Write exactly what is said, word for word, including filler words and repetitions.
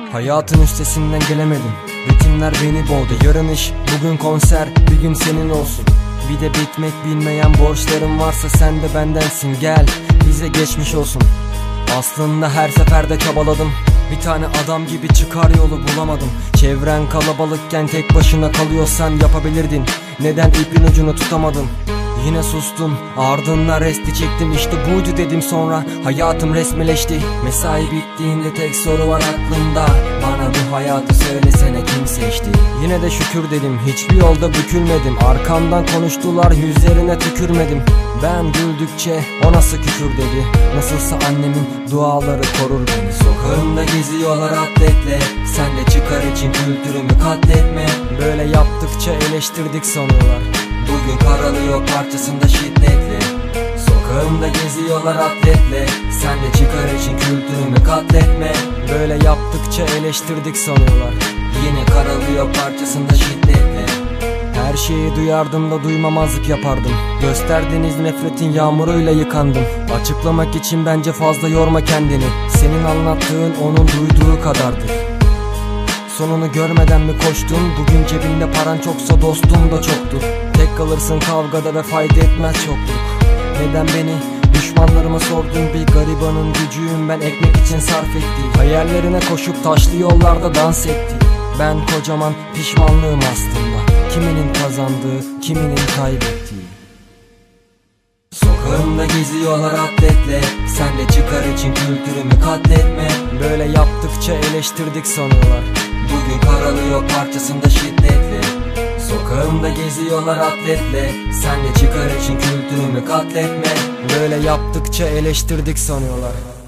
Hayatın üstesinden gelemedim, ritimler beni boğdu. Yarın iş, bugün konser, bir gün senin olsun. Bir de bitmek bilmeyen borçlarım varsa sen de bendensin. Gel bize geçmiş olsun. Aslında her seferde çabaladım, bir tane adam gibi çıkar yolu bulamadım. Çevren kalabalıkken tek başına kalıyorsan yapabilirdin. Neden ipin ucunu tutamadın? Yine sustum, ardından resti çektim. İşte buydu dedim, sonra hayatım resmileşti. Mesai bittiğinde tek soru var aklımda: bana bu hayatı söylesene, kim seçti? Yine de şükür dedim, hiçbir yolda bükülmedim. Arkamdan konuştular, yüzlerine tükürmedim. Ben güldükçe o nasıl küfür dedi. Nasılsa annemin duaları korur beni. Sokağımda geziyorlar atletle, sen de çıkar için kültürümü katletme. Böyle yaptıkça eleştirdik sanıyorlar, bugün karalıyor parçasında şiddetle. Sokağımda geziyorlar atletle, sen de çıkar için kültürümü katletme. Böyle yaptıkça eleştirdik sanıyorlar, yine karalıyor parçasında şiddetle. Her şeyi duyardım da duymamazlık yapardım. Gösterdiğiniz nefretin yağmuruyla yıkandım. Açıklamak için bence fazla yorma kendini. Senin anlattığın onun duyduğu kadardır. Sonunu görmeden mi koştun? Bugün cebinde paran çoksa dostum da çoktur. Tek kalırsın kavgada ve fayda etmez çokluk. Neden beni düşmanlarıma sordun? Bir garibanın gücüyüm ben, ekmek için sarf ettiği. Hayallerine koşup taşlı yollarda dans etti. Ben kocaman pişmanlığım aslında. Kiminin kazandığı, kiminin kaybettiği. Sokağımda geziyorlar atletle, sen de çıkar için kültürümü katletme. Böyle yaptıkça eleştirdik sanıyorlar, bugün karalıyor parçasında şiddetle. Sokağımda geziyorlar atletle, sen de çıkar için kültürümü katletme. Böyle yaptıkça eleştirdik sanıyorlar.